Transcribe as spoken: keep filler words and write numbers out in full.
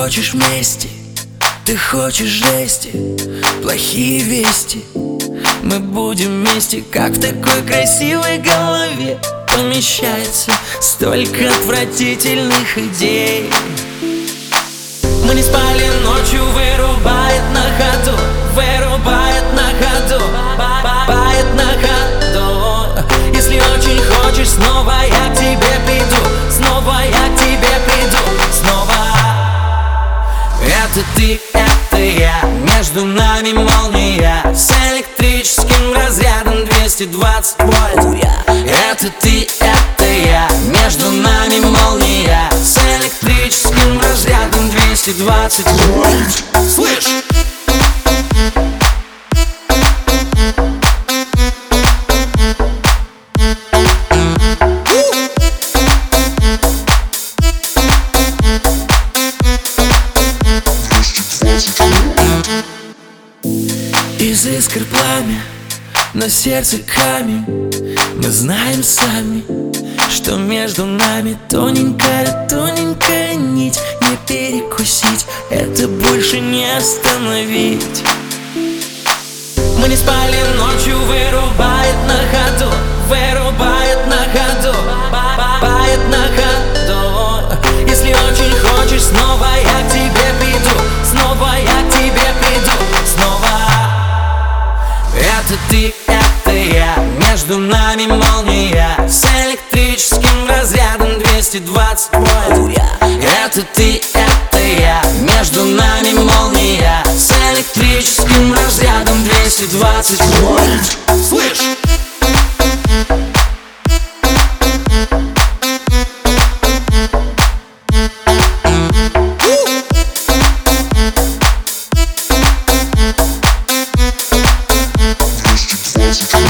хочешь мести, ты хочешь жести, плохие вести. Мы будем вместе, как в такой красивой голове помещается столько отвратительных идей. Мы не спали ночью, вырубает на ходу, вырубает на ходу, бает на ходу. Если очень хочешь, снова я к тебе приду, снова я к тебе приду, снова. Это ты, это я, между нами молния с электрическим разрядом двести двадцать вольт. Это ты, это я, между нами молния с электрическим разрядом двести двадцать вольт. Слышь! Из искр пламя, но сердце камень. Мы знаем сами, что между нами тоненькая, тоненькая нить. Не перекусить, это больше не остановить. Мы не спали ночью, вырубает на ходу, вырубает на ходу, бает на ходу. Если очень хочешь, снова я к тебе приду, снова я к тебе приду, снова. Это ты, это я, между нами молния с электрическим разрядом двести двадцать вольт. Это ты, это я, между нами молния с электрическим разрядом двести двадцать вольт. Слышь! Let's